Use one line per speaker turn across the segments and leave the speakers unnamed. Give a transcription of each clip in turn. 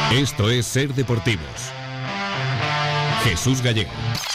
Esto es Ser Deportivos. Jesús Gallego.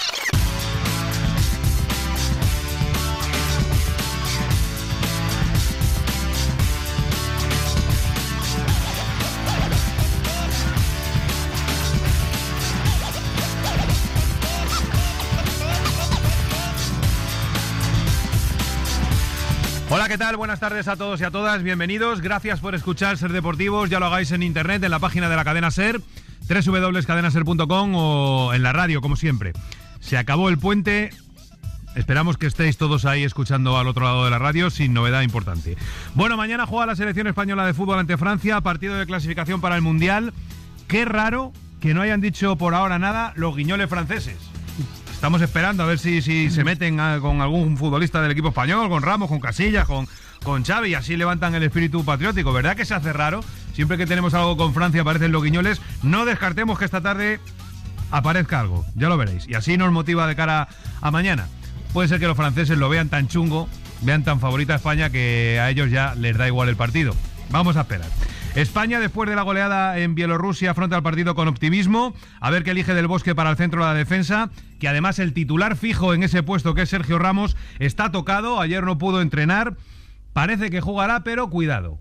Hola, ¿qué tal? Buenas tardes a todos y a todas, bienvenidos. Gracias por escuchar Ser Deportivos, ya lo hagáis en internet, en la página de la cadena Ser, www.cadenaser.com o en la radio, como siempre. Se acabó el puente, esperamos que estéis todos ahí escuchando al otro lado de la radio, sin novedad importante. Bueno, mañana juega la selección española de fútbol ante Francia, partido de clasificación para el Mundial. Qué raro que no hayan dicho por ahora nada los guiñoles franceses. Estamos esperando a ver si se meten con algún futbolista del equipo español, con Ramos, con Casillas, con Xavi, y así levantan el espíritu patriótico. ¿Verdad que se hace raro? Siempre que tenemos algo con Francia aparecen los guiñoles. No descartemos que esta tarde aparezca algo, ya lo veréis. Y así nos motiva de cara a mañana. Puede ser que los franceses lo vean tan chungo, vean tan favorita a España, que a ellos ya les da igual el partido. Vamos a esperar. España, después de la goleada en Bielorrusia, afronta el partido con optimismo. A ver qué elige Del Bosque para el centro de la defensa, que además el titular fijo en ese puesto, que es Sergio Ramos, está tocado. Ayer no pudo entrenar. Parece que jugará, pero cuidado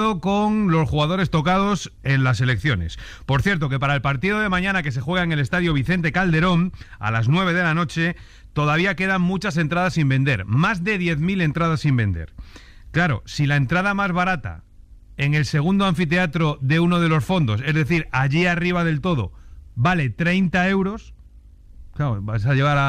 con los jugadores tocados en las selecciones. Por cierto, que para el partido de mañana, que se juega en el estadio Vicente Calderón a las 9 de la noche, todavía quedan muchas entradas sin vender. Más de 10.000 entradas sin vender. Claro, si la entrada más barata en el segundo anfiteatro de uno de los fondos, es decir, allí arriba del todo, vale 30 euros, claro, vas a llevar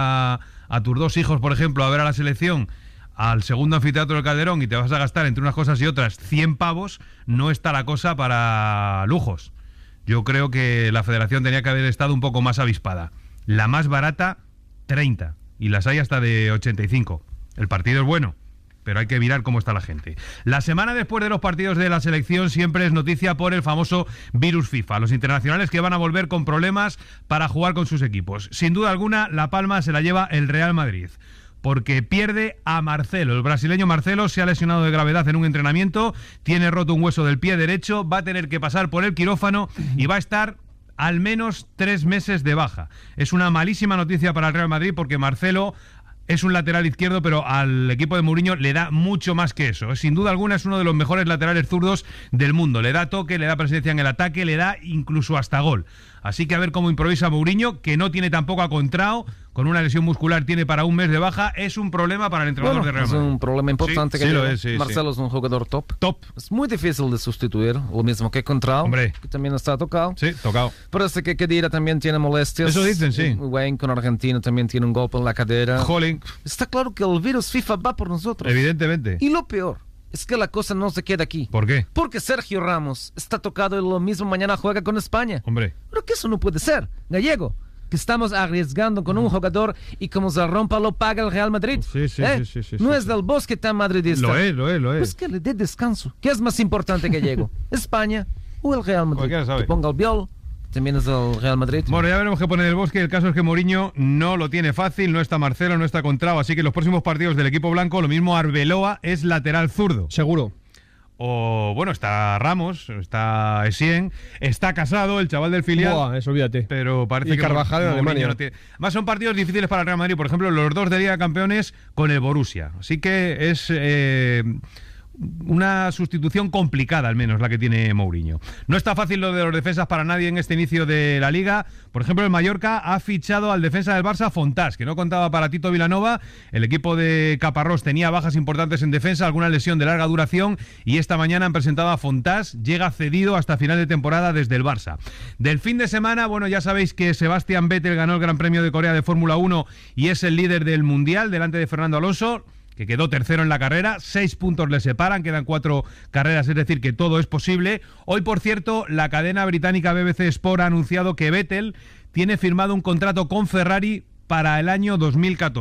a tus dos hijos, por ejemplo, a ver a la selección al segundo anfiteatro del Calderón y te vas a gastar entre unas cosas y otras 100 pavos, no está la cosa para lujos. Yo creo que la federación tenía que haber estado un poco más avispada. La más barata, 30, y las hay hasta de 85. El partido es bueno, pero hay que mirar cómo está la gente. La semana después de los partidos de la selección siempre es noticia por el famoso virus FIFA. Los internacionales que van a volver con problemas para jugar con sus equipos. Sin duda alguna, la palma se la lleva el Real Madrid, porque pierde a Marcelo. El brasileño Marcelo se ha lesionado de gravedad en un entrenamiento, tiene roto un hueso del pie derecho, va a tener que pasar por el quirófano y va a estar al menos 3 meses de baja. Es una malísima noticia para el Real Madrid, porque Marcelo es un lateral izquierdo, pero al equipo de Mourinho le da mucho más que eso. Sin duda alguna es uno de los mejores laterales zurdos del mundo. Le da toque, le da presencia en el ataque, le da incluso hasta gol. Así que a ver cómo improvisa Mourinho, que no tiene tampoco a Contrao, con una lesión muscular tiene para un mes de baja. Es un problema para el entrenador de Real Madrid.
Es un problema importante,
sí,
que
lo es, sí,
Marcelo es un jugador top. Es muy difícil de sustituir, lo mismo que Contrao,
hombre,
que también está tocado.
Sí, tocado.
Parece que Khedira también tiene molestias.
Eso dicen, sí.
Wayne con Argentina también tiene un golpe en la cadera.
Jolín.
Está claro que el virus FIFA va por nosotros.
Evidentemente.
Y lo peor es que la cosa no se queda aquí.
¿Por qué?
Porque Sergio Ramos está tocado y lo mismo mañana juega con España.
Hombre.
Pero que eso no puede ser, Gallego. Que estamos arriesgando con un jugador y como se rompa lo paga el Real Madrid.
Sí.
No es Del Bosque tan madridista.
Lo es.
Pues que le dé descanso. ¿Qué es más importante, Gallego? ¿España o el Real Madrid?
Cualquiera sabe.
Que ponga el viol. También es del Real Madrid.
Bueno, ya veremos qué pone Del Bosque. El caso es que Mourinho no lo tiene fácil, no está Marcelo, no está Contrao, así que los próximos partidos del equipo blanco, lo mismo Arbeloa es lateral zurdo.
Seguro.
O, bueno, está Ramos, está Essien, está Casado, el chaval del filial.
Buah, eso olvídate.
Pero parece
y
que
Carvajal en Alemania.
No tiene. Más son partidos difíciles para el Real Madrid, por ejemplo, los dos de Liga de Campeones con el Borussia. Así que es una sustitución complicada, al menos la que tiene Mourinho. No está fácil lo de los defensas para nadie en este inicio de la Liga. Por ejemplo, el Mallorca ha fichado al defensa del Barça, Fontás, que no contaba para Tito Vilanova. El equipo de Caparrós tenía bajas importantes en defensa, alguna lesión de larga duración, y esta mañana han presentado a Fontás. Llega cedido hasta final de temporada desde el Barça. Del fin de semana, bueno, ya sabéis que Sebastian Vettel ganó el Gran Premio de Corea de Fórmula 1 y es el líder del Mundial delante de Fernando Alonso, que quedó tercero en la carrera. 6 puntos le separan, quedan 4 carreras, es decir, que todo es posible. Hoy, por cierto, la cadena británica BBC Sport ha anunciado que Vettel tiene firmado un contrato con Ferrari para el año 2014.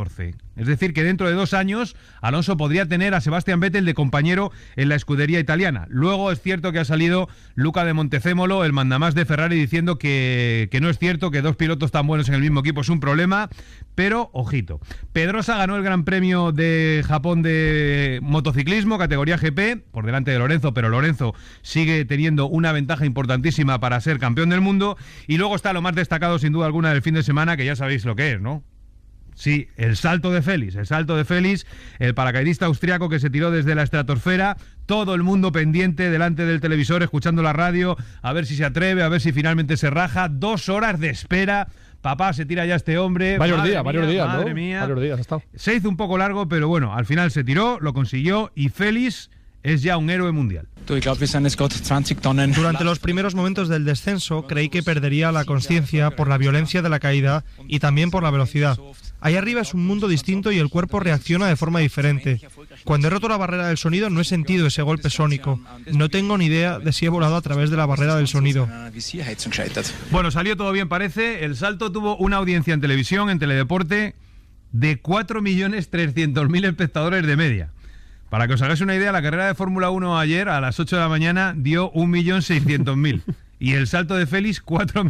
Es decir, que dentro de 2 años Alonso podría tener a Sebastian Vettel de compañero en la escudería italiana. Luego es cierto que ha salido Luca de Montezemolo, el mandamás de Ferrari, diciendo que no es cierto, que 2 pilotos tan buenos en el mismo equipo es un problema, pero ojito. Pedrosa ganó el Gran Premio de Japón de motociclismo, categoría GP, por delante de Lorenzo, pero Lorenzo sigue teniendo una ventaja importantísima para ser campeón del mundo. Y luego está lo más destacado, sin duda alguna, del fin de semana, que ya sabéis lo que es, ¿no? Sí, el salto de Félix, el paracaidista austriaco que se tiró desde la estratosfera, todo el mundo pendiente delante del televisor, escuchando la radio, a ver si se atreve, a ver si finalmente se raja. 2 horas de espera. Papá, se tira ya este hombre.
Varios días,
madre
¿no?
mía.
Varios días ha estado.
Se hizo un poco largo, pero bueno, al final se tiró, lo consiguió y Félix es ya un héroe mundial.
Durante los primeros momentos del descenso creí que perdería la conciencia por la violencia de la caída y también por la velocidad. Ahí arriba es un mundo distinto y el cuerpo reacciona de forma diferente. Cuando he roto la barrera del sonido no he sentido ese golpe sónico. No tengo ni idea de si he volado a través de la barrera del sonido.
Bueno, salió todo bien, parece. El salto tuvo una audiencia en televisión, en Teledeporte, de 4.300.000 espectadores de media. Para que os hagáis una idea, la carrera de Fórmula 1 ayer a las 8 de la mañana dio 1.600.000. Y el salto de Félix,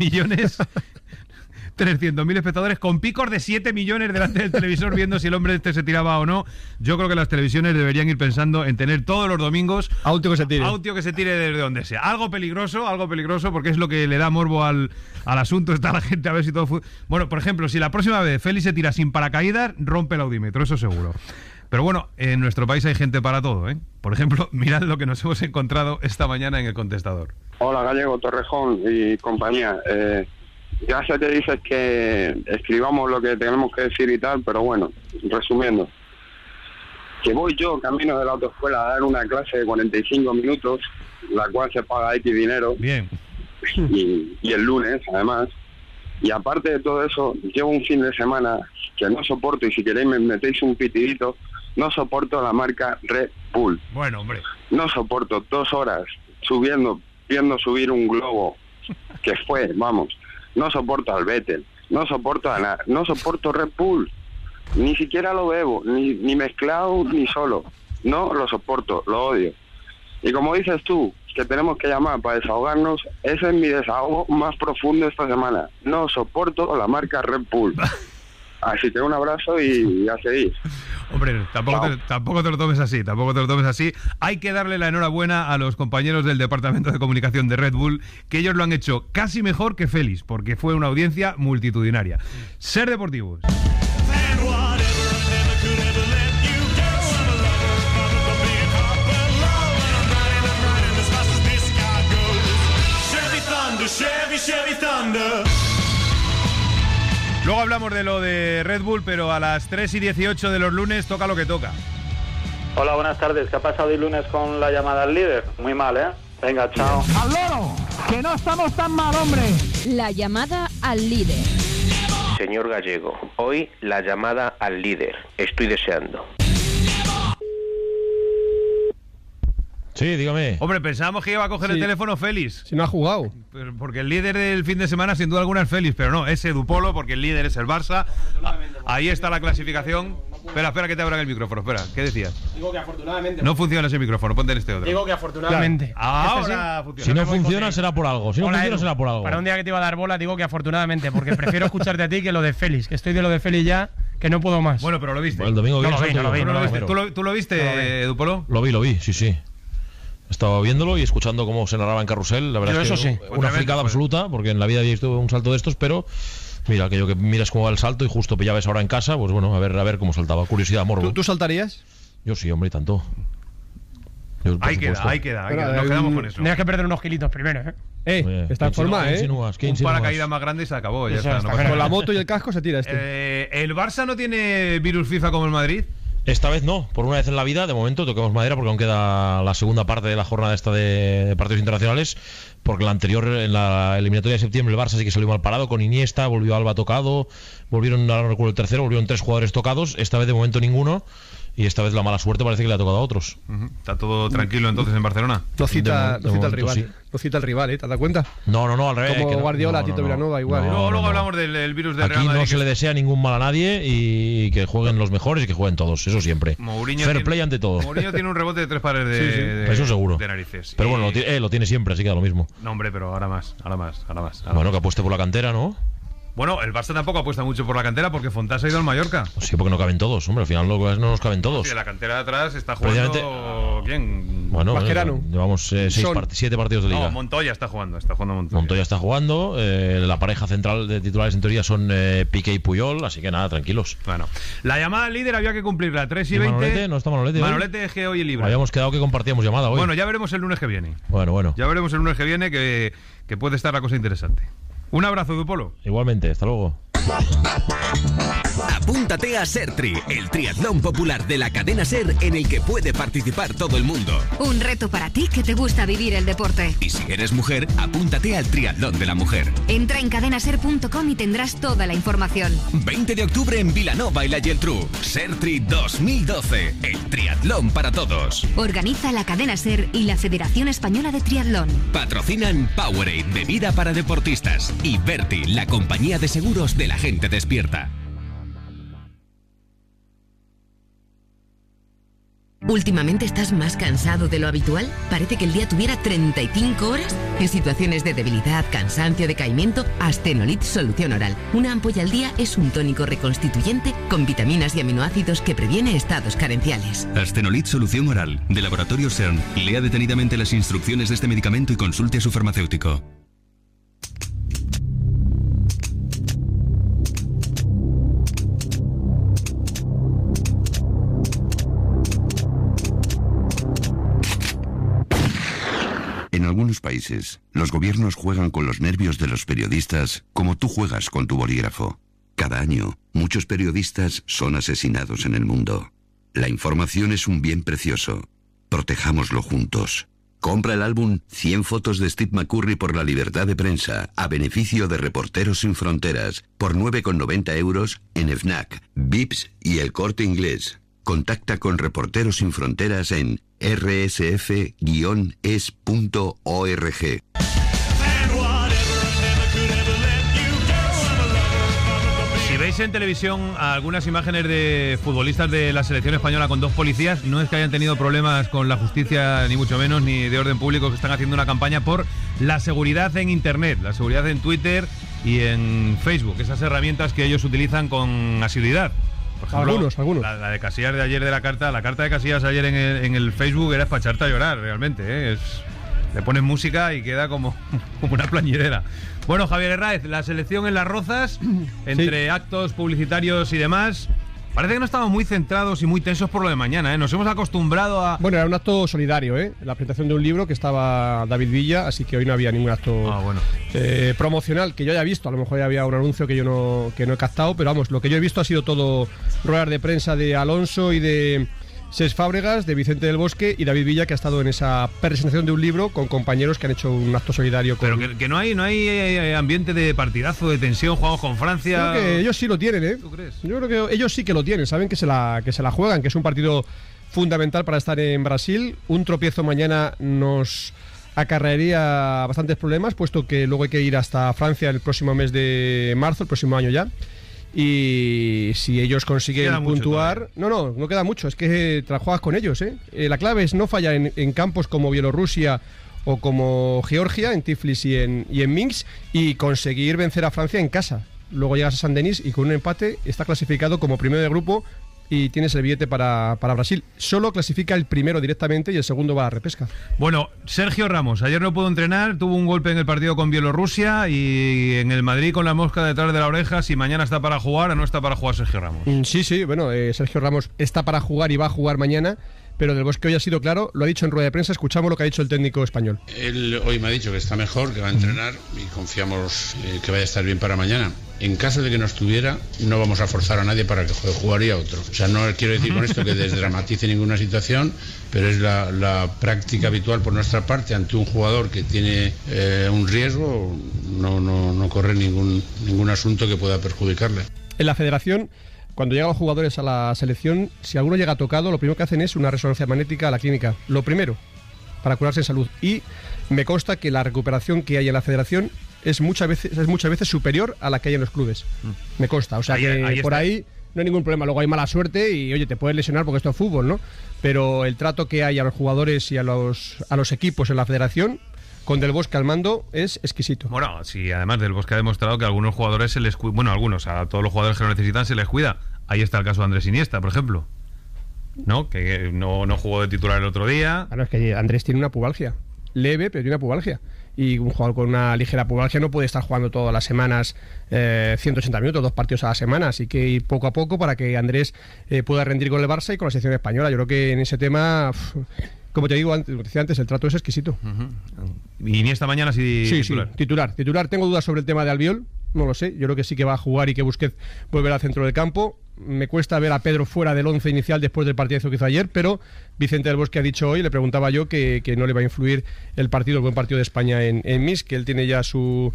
4.300.000 espectadores, con picos de 7 millones delante del televisor viendo si el hombre este se tiraba o no. Yo creo que las televisiones deberían ir pensando en tener todos los domingos
Autio que se tire
desde donde sea. Algo peligroso, porque es lo que le da morbo al asunto. Está la gente a ver si todo... Bueno, por ejemplo, si la próxima vez Félix se tira sin paracaídas, rompe el audímetro, eso seguro. Pero bueno, en nuestro país hay gente para todo, ¿eh? Por ejemplo, mirad lo que nos hemos encontrado esta mañana en el contestador.
Hola, Gallego, Torrejón y compañía. Ya se te dice que escribamos lo que tenemos que decir y tal, pero bueno, resumiendo. Que voy yo camino de la autoescuela a dar una clase de 45 minutos, la cual se paga X dinero.
Bien.
Y el lunes, además. Y aparte de todo eso, llevo un fin de semana que no soporto, y si queréis me metéis un pitidito, no soporto la marca Red Bull.
Bueno, hombre.
No soporto 2 horas viendo subir un globo que fue, vamos. No soporto al Vettel, no soporto a nada, no soporto Red Bull. Ni siquiera lo bebo, ni mezclado ni solo. No lo soporto, lo odio. Y como dices tú, que tenemos que llamar para desahogarnos, ese es mi desahogo más profundo esta semana. No soporto la marca Red Bull. Así que un abrazo y a seguir.
Hombre, tampoco te lo tomes así, Hay que darle la enhorabuena a los compañeros del Departamento de Comunicación de Red Bull, que ellos lo han hecho casi mejor que Félix, porque fue una audiencia multitudinaria. Ser Deportivos. Chevy Thunder. Luego hablamos de lo de Red Bull, pero a las 3:18 de los lunes toca lo que toca.
Hola, buenas tardes. ¿Qué ha pasado hoy lunes con la llamada al líder? Muy mal, ¿eh? Venga, chao.
¡Al loro! ¡Que no estamos tan mal, hombre!
La llamada al líder.
Señor Gallego, hoy la llamada al líder. Estoy deseando.
Sí, dígame.
Hombre, pensábamos que iba a coger el teléfono Félix.
Si no ha jugado.
Porque el líder del fin de semana, sin duda alguna, es Félix, pero no, es Edu Polo, porque el líder es el Barça. Ahí está la clasificación. Espera que te abran el micrófono. Espera, ¿qué decías?
Digo que afortunadamente...
No funciona ese micrófono, ponte en este otro.
Digo que afortunadamente...
Ahora funciona.
Si no funciona, será por algo. Será por algo.
Para un día que te iba a dar bola, digo que afortunadamente, porque prefiero escucharte a ti que lo de Félix, que estoy de lo de Félix ya, que no puedo más.
Bueno, pero lo viste.
Bueno, el domingo
¿Tú lo viste, Edu Polo?
Lo vi, sí. Estaba viéndolo y escuchando cómo se narraba en Carrusel. La verdad es que
sí.
Una fricada absoluta, porque en la vida había visto un salto de estos, pero mira, aquello que miras cómo va el salto y justo pillabas ahora en casa, pues bueno, a ver cómo saltaba. Curiosidad, morbo.
¿Tú saltarías?
Yo sí, hombre, y tanto.
Ahí queda. Nos quedamos con eso.
Tienes que perder unos kilitos primero, ¿eh?
Está en forma,
Un paracaídas más grande y se acabó. Ya está,
con la moto y el casco se tira
¿El Barça no tiene virus FIFA como el Madrid?
Esta vez no, por una vez en la vida, de momento toquemos madera porque aún queda la segunda parte de la jornada esta de partidos internacionales, porque la anterior, en la eliminatoria de septiembre, el Barça sí que salió mal parado con Iniesta, volvió Alba tocado, volvieron, ahora no recuerdo el tercero, volvieron 3 jugadores tocados, esta vez de momento ninguno, y esta vez la mala suerte parece que le ha tocado a otros.
¿Está todo tranquilo entonces en Barcelona?
No cita
de
al
momento,
rival.
sí.
No cita al rival, ¿te das cuenta?
No, al revés.
Como
que no,
Guardiola,
no,
Tito
no,
Vilanova, igual.
Luego hablamos del virus del
Aquí
Real Madrid.
no se le desea ningún mal a nadie y que jueguen los mejores y que jueguen todos, eso siempre. Fair play ante todo.
Mourinho tiene un rebote de 3 pares de
eso seguro.
de narices.
Pero bueno, lo tiene siempre, así que da lo mismo.
No, hombre, pero ahora más.
Bueno, que apueste por la cantera, ¿no?
Bueno, el Barça tampoco apuesta mucho por la cantera porque Fontás ha ido al Mallorca.
Pues sí, porque no caben todos, hombre, al final no nos caben todos.
Sí, la cantera de atrás está jugando... ¿Quién?
Bueno,
Mascherano.
Llevamos 7 partidos de liga.
No, Montoya está jugando
Montoya está jugando, la pareja central de titulares en teoría son Piqué y Puyol, así que nada, tranquilos.
Bueno, la llamada al líder había que cumplirla, 3 y 20.
Manolete, no está Manolete.
Manolete es que hoy es libre.
Habíamos quedado que compartíamos llamada hoy.
Bueno, ya veremos el lunes que viene.
Bueno.
Ya veremos el lunes que viene que puede estar la cosa interesante. Un abrazo, Dupolo.
Igualmente, hasta luego.
Apúntate a Sertri, el triatlón popular de la cadena SER en el que puede participar todo el mundo.
Un reto para ti que te gusta vivir el deporte.
Y si eres mujer, apúntate al triatlón de la mujer.
Entra en cadenaser.com y tendrás toda la información.
20 de octubre en Vilanova y la Geltrú. Sertri 2012, el triatlón para todos.
Organiza la cadena SER y la Federación Española de Triatlón.
Patrocinan Powerade, bebida para deportistas, y Berti, la compañía de seguros de la gente despierta.
¿Últimamente estás más cansado de lo habitual? ¿Parece que el día tuviera 35 horas? En situaciones de debilidad, cansancio, decaimiento, Astenolit Solución Oral. Una ampolla al día es un tónico reconstituyente con vitaminas y aminoácidos que previene estados carenciales.
Astenolit Solución Oral, de Laboratorio CERN. Lea detenidamente las instrucciones de este medicamento y consulte a su farmacéutico.
En algunos países, los gobiernos juegan con los nervios de los periodistas como tú juegas con tu bolígrafo. Cada año, muchos periodistas son asesinados en el mundo. La información es un bien precioso. Protejámoslo juntos. Compra el álbum 100 fotos de Steve McCurry por la libertad de prensa a beneficio de Reporteros Sin Fronteras por 9,90 € en FNAC, Vips y El Corte Inglés. Contacta con Reporteros Sin Fronteras en rsf-es.org.
Si veis en televisión algunas imágenes de futbolistas de la selección española con 2 policías, no es que hayan tenido problemas con la justicia, ni mucho menos, ni de orden público, que están haciendo una campaña por la seguridad en Internet, la seguridad en Twitter y en Facebook, esas herramientas que ellos utilizan con asiduidad. Por ejemplo,
algunos.
La de Casillas de ayer de la carta de Casillas ayer en el Facebook era para echarte a llorar, realmente, ¿eh? Le pones música y queda como una plañidera. Bueno, Javier Herráez, la selección en Las Rozas, entre actos publicitarios y demás, parece que no estamos muy centrados y muy tensos por lo de mañana, ¿eh? Nos hemos acostumbrado a...
Bueno, era un acto solidario, ¿eh? La presentación de un libro que estaba David Villa, así que hoy no había ningún acto promocional que yo haya visto. A lo mejor ya había un anuncio que yo no he captado, pero vamos, lo que yo he visto ha sido todo ruedas de prensa de Alonso y de Cesc Fábregas, de Vicente del Bosque y David Villa, que ha estado en esa presentación de un libro con compañeros que han hecho un acto solidario con...
Pero que no hay ambiente de partidazo, de tensión, jugamos con Francia...
Creo que ellos sí lo tienen, ¿eh?
¿Tú crees?
Yo creo que ellos sí que lo tienen, saben que se la juegan, que es un partido fundamental para estar en Brasil. Un tropiezo mañana nos acarrearía bastantes problemas, puesto que luego hay que ir hasta Francia el próximo mes de marzo, el próximo año ya. Y si ellos consiguen puntuar... No queda mucho, es que te la juegas con ellos, ¿eh? La clave es no fallar en campos como Bielorrusia o como Georgia, en Tiflis y en Minsk, y conseguir vencer a Francia en casa. Luego llegas a San Denis y con un empate está clasificado como primero de grupo y tienes el billete para Brasil. Solo clasifica el primero directamente y el segundo va a la repesca.
Bueno, Sergio Ramos, ayer no pudo entrenar, tuvo un golpe en el partido con Bielorrusia y en el Madrid con la mosca detrás de la oreja, si mañana está para jugar o no está para jugar Sergio Ramos.
Sí, bueno, Sergio Ramos está para jugar y va a jugar mañana, pero Del Bosque hoy ha sido claro, lo ha dicho en rueda de prensa, escuchamos lo que ha dicho el técnico español.
Él hoy me ha dicho que está mejor, que va a entrenar y confiamos que vaya a estar bien para mañana. En caso de que no estuviera, no vamos a forzar a nadie para que juegue, jugaría otro. O sea, no quiero decir con esto que desdramatice ninguna situación, pero es la práctica habitual por nuestra parte ante un jugador que tiene un riesgo, no corre ningún asunto que pueda perjudicarle.
En la federación, cuando llegan los jugadores a la selección, si alguno llega tocado, lo primero que hacen es una resonancia magnética a la clínica. Lo primero, para curarse en salud. Y me consta que la recuperación que hay en la federación es muchas veces superior a la que hay en los clubes. Me consta. O sea, ahí por ahí no hay ningún problema. Luego hay mala suerte y, oye, te puedes lesionar porque esto es fútbol, ¿no? Pero el trato que hay a los jugadores y a los equipos en la federación, con Del Bosque al mando, es exquisito.
Bueno, sí, además Del Bosque ha demostrado que a algunos jugadores se les cuida. Bueno, a todos los jugadores que lo necesitan se les cuida. Ahí está el caso de Andrés Iniesta, por ejemplo. ¿No? Que no jugó de titular el otro día.
Claro, es que Andrés tiene una pubalgia. Leve, pero tiene una pubalgia. Y un jugador con una ligera pubalgia no puede estar jugando todas las semanas 180 minutos, 2 partidos a la semana. Así que ir poco a poco para que Andrés pueda rendir con el Barça y con la selección española. Yo creo que en ese tema, como te digo antes, el trato es exquisito.
¿Y ni esta mañana sí
titular? Titular. Tengo dudas sobre el tema de Albiol. No lo sé, yo creo que sí que va a jugar y que Busquets volverá al centro del campo. Me cuesta ver a Pedro fuera del 11 inicial después del partidazo que hizo ayer, pero Vicente del Bosque ha dicho hoy, le preguntaba yo, que no le va a influir el buen partido de España en Minsk, que él tiene ya su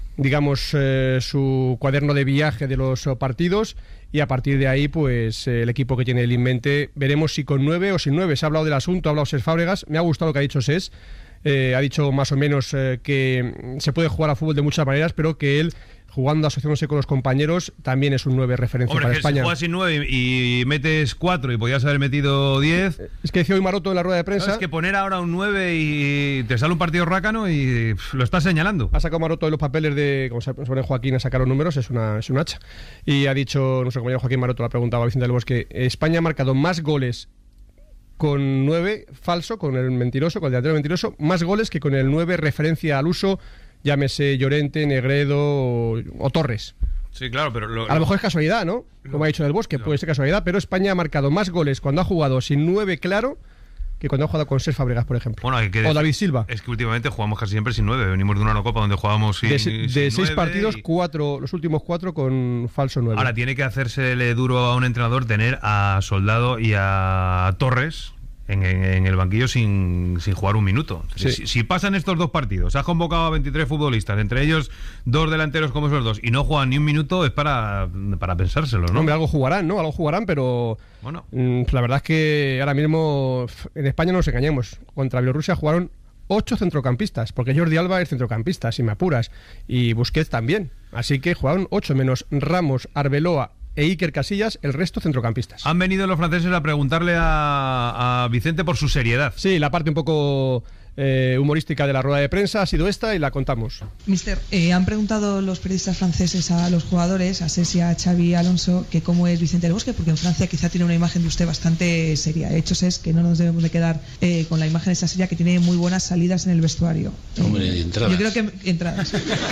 cuaderno de viaje de los partidos, y a partir de ahí, pues el equipo que tiene él en mente, veremos si con 9 o sin 9. Se ha hablado del asunto, ha hablado Cés Fábregas, me ha gustado lo que ha dicho Cés. Ha dicho más o menos que se puede jugar a fútbol de muchas maneras, pero que él, jugando, asociándose con los compañeros, también es un 9 referencia para España.
Si juegas sin 9 y metes 4 y podías haber metido 10...
Es que decía hoy Maroto en la rueda de prensa...
Es que poner ahora un 9 y te sale un partido rácano y lo estás señalando.
Ha sacado Maroto de los papeles de... Como se pone Joaquín a sacar los números, es un hacha. Y ha dicho, nuestro compañero Joaquín Maroto, le ha preguntado a Vicente del Bosque, España ha marcado más goles con 9 falso, con el mentiroso, con el delantero mentiroso, más goles que con el 9 referencia al uso, llámese Llorente, Negredo o Torres.
Sí, claro, pero...
A lo mejor es casualidad, ¿no? Como ha dicho Del Bosque, puede ser casualidad, pero España ha marcado más goles cuando ha jugado sin 9 claro que cuando ha jugado con Cés Fábregas, por ejemplo.
Bueno,
o David Silva.
Es que últimamente jugamos casi siempre sin 9. Venimos de una Eurocopa donde jugábamos sin...
De 6 partidos, 4, los últimos 4 con falso 9.
Ahora, tiene que hacérsele duro a un entrenador tener a Soldado y a Torres en el banquillo sin jugar un minuto.
Sí.
Si pasan estos 2 partidos, has convocado a 23 futbolistas, entre ellos 2 delanteros como esos 2, y no juegan ni un minuto, es para pensárselo, ¿no?
Hombre, algo jugarán, ¿no? Algo jugarán, pero
bueno,
la verdad es que ahora mismo en España no nos engañemos. Contra Bielorrusia jugaron 8 centrocampistas, porque Jordi Alba es centrocampista, si me apuras, y Busquets también. Así que jugaron 8 menos Ramos, Arbeloa e Iker Casillas, el resto centrocampistas.
Han venido los franceses a preguntarle a Vicente por su seriedad.
Sí, la parte un poco humorística de la rueda de prensa ha sido esta y la contamos.
Mister, han preguntado los periodistas franceses a los jugadores, a Cés y a Xavi Alonso, que cómo es Vicente del Bosque, porque en Francia quizá tiene una imagen de usted bastante seria. De hecho, es que no nos debemos de quedar con la imagen esa seria, que tiene muy buenas salidas en el vestuario.
Hombre, entradas.
Yo creo que entradas.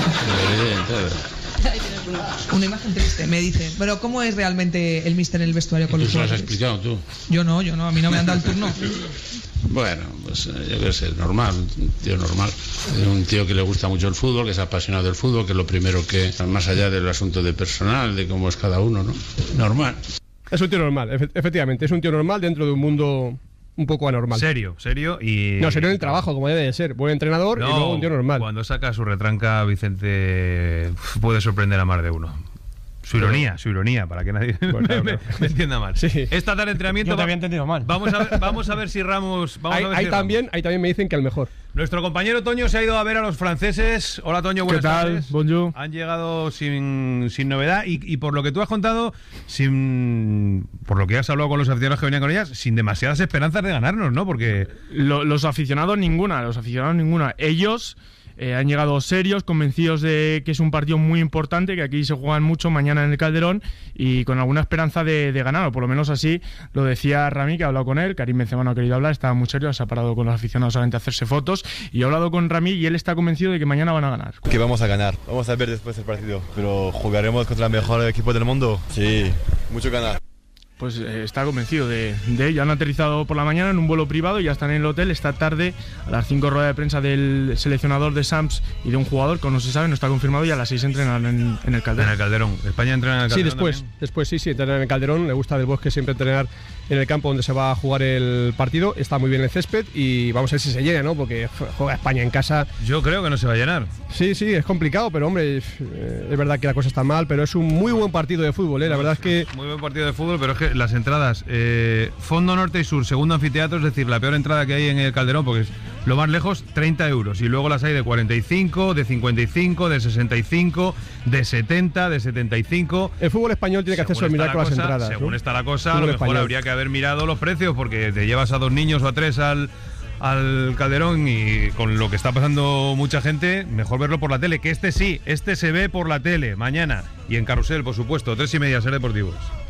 Una imagen triste, me dicen. Pero ¿cómo es realmente el míster en el vestuario con los jugadores?
¿Tú se lo has explicado tú?
Yo no, a mí no me han dado el turno.
Bueno, pues yo qué sé, normal, un tío normal. Es un tío que le gusta mucho el fútbol, que es apasionado del fútbol, que es lo primero que, más allá del asunto de personal, de cómo es cada uno, ¿no? Normal.
Es un tío normal, efectivamente, es un tío normal dentro de un mundo un poco anormal.
Serio y...
No, serio en el trabajo, como debe de ser. Buen entrenador y luego un tío normal.
Cuando saca su retranca, Vicente puede sorprender a más de uno. Su ironía, para que nadie me entienda mal.
Sí.
Esta tarde de entrenamiento...
Yo te había entendido mal.
Vamos a ver si Ramos...
Ahí también me dicen que el mejor.
Nuestro compañero Toño se ha ido a ver a los franceses. Hola, Toño, buenas tardes.
Bonjour.
Han llegado sin novedad y por lo que tú has contado, por lo que has hablado con los aficionados que venían con ellas, sin demasiadas esperanzas de ganarnos, ¿no? Porque...
Los aficionados ninguna. Ellos... han llegado serios, convencidos de que es un partido muy importante, que aquí se juegan mucho mañana en el Calderón, y con alguna esperanza de ganar, o por lo menos así lo decía Rami, que ha hablado con él. Karim Benzema no ha querido hablar, estaba muy serio, se ha parado con los aficionados solamente a hacerse fotos, y he hablado con Rami y él está convencido de que mañana van a ganar.
Que vamos a ganar, vamos a ver después del partido, pero ¿jugaremos contra el mejor equipo del mundo? Sí, mucho ganar. Pues está convencido de ello. Han aterrizado por la mañana en un vuelo privado y ya están en el hotel. Esta tarde, a las 5, rueda de prensa del seleccionador de Sams y de un jugador que no se sabe, no está confirmado, y a las 6 entrenan en el Calderón.
En el Calderón. ¿España entrena en el Calderón?
Sí, después sí, entrenan en el Calderón. Le gusta Del Bosque siempre entrenar en el campo donde se va a jugar el partido. Está muy bien el césped y vamos a ver si se llena, ¿no? Porque juega España en casa.
Yo creo que no se va a llenar.
Sí, es complicado, pero hombre, es verdad que la cosa está mal, pero es un muy buen partido de fútbol, ¿eh? La verdad es que...
Muy buen partido de fútbol, pero es que las entradas, fondo norte y sur, segundo anfiteatro, es decir, la peor entrada que hay en el Calderón, porque es lo más lejos, 30 euros. Y luego las hay de 45, de 55, de 65, de 70, de 75.
El fútbol español tiene que hacerse mirar con las entradas.
Según
¿no?
está la cosa, a lo mejor habría que haber mirado los precios, porque te llevas a 2 niños o a 3 al Calderón, y con lo que está pasando mucha gente, mejor verlo por la tele, que este se ve por la tele mañana, y en Carrusel, por supuesto, 3:30, Ser Deportivos.